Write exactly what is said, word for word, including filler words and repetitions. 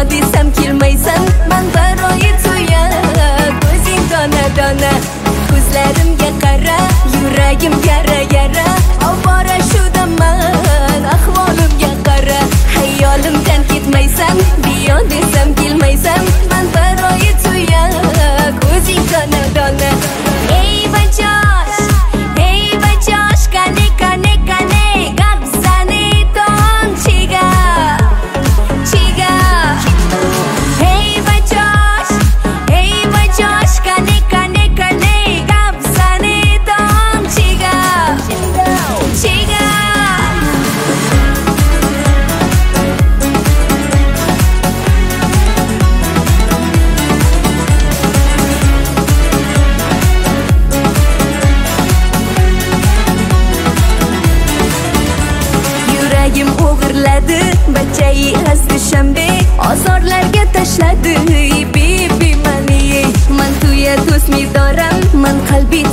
desam kelmaysan men baroyi tuyak o'zing dona dona ko'zlarimga qara yuragim yara yara ovora shudaman ahvolimga qara hayolimdan ketmaysan biyo desam kelmaysan men baroyi tuyak o'zing dona dona ey bachosh ey bachosh kane kane kane gapsani ton chiga chiga ey bachosh ey bachosh kane kane kane gapsani ton chiga chiga yuragim o'g'irladi bachai azdi shanbe ozorlarga tashladi bibi mani man tuya do'st midoram man qalbi